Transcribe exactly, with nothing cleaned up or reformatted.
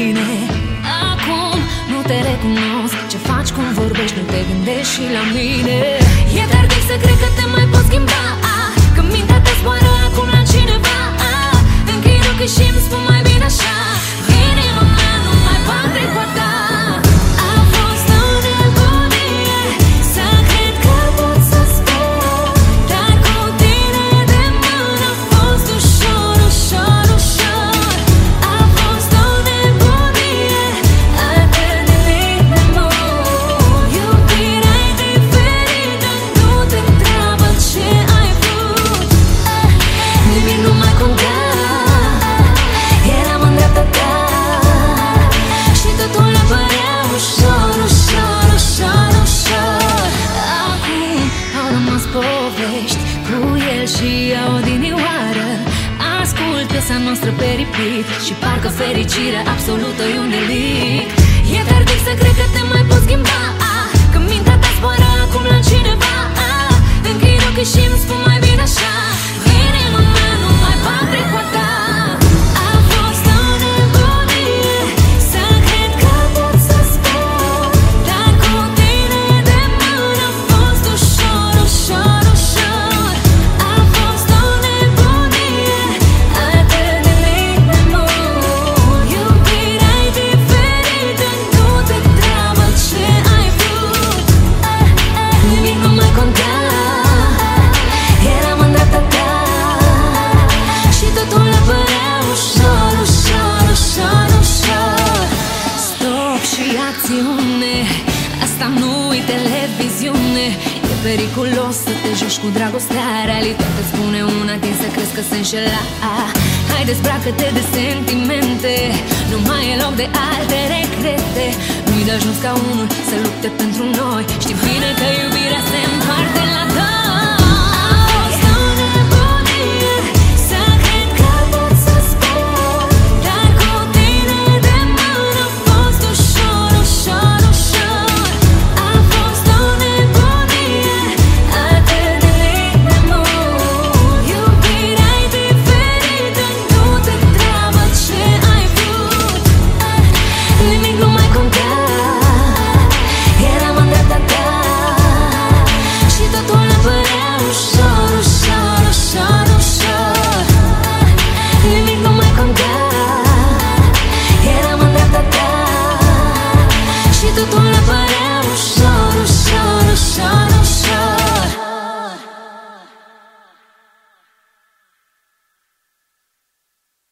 tine. Acum nu te recunosc, ce faci, cum vorbești, nu te gândești și la mine. E tardiv să cred că te mai poți schimba, că mintea ta zboară acum la cineva. Închid ochii și îmi spun mai bine așa, inima mea nu mai bate cu a ta. A fost o nebunie să cred că pot să spun, dar cu tine de mână a fost ușor, ușor, ușor. A fost o nebunie atât de plin de mult. Iubirea e diferită, nu te întreabă ce ai vrut. Nimic nu mai conta, eram în dreapta ta și totul ne părea ușor, ușor, ușor, ușor. Acum au rămas povești cu el și eu odinioară. Ascult piesa noastră pe repeat și parcă fericirea absolută e un delict. E tardiv să cred că te mai poți schimba, că mintea ta zboară acum la cineva. Închid ochii și îmi spun mai bine așa, inima mea nu mai bate cu a ta. A fost o nebunie să cred că pot să spun, dar cu tine de mână a fost ușor, ușor, ușor. A fost o nebunie atât de plin de mult. Iubirea e diferită, nu te întreabă ce ai vrut. Nimic nu mai conta, eram în dreapta ta și totul ne părea ușor, ușor, ușor, ușor. Stop și acțiune, asta nu-i televiziune. E periculos să te joci cu dragostea, realitatea îți spune una, tin să crezi că se înșela. Hai, dezbracă-te de sentimente, nu mai e loc de alte regrete. Nu-i de ajuns ca unul să lupte pentru noi, știi bine că iubirea se împarte la doi.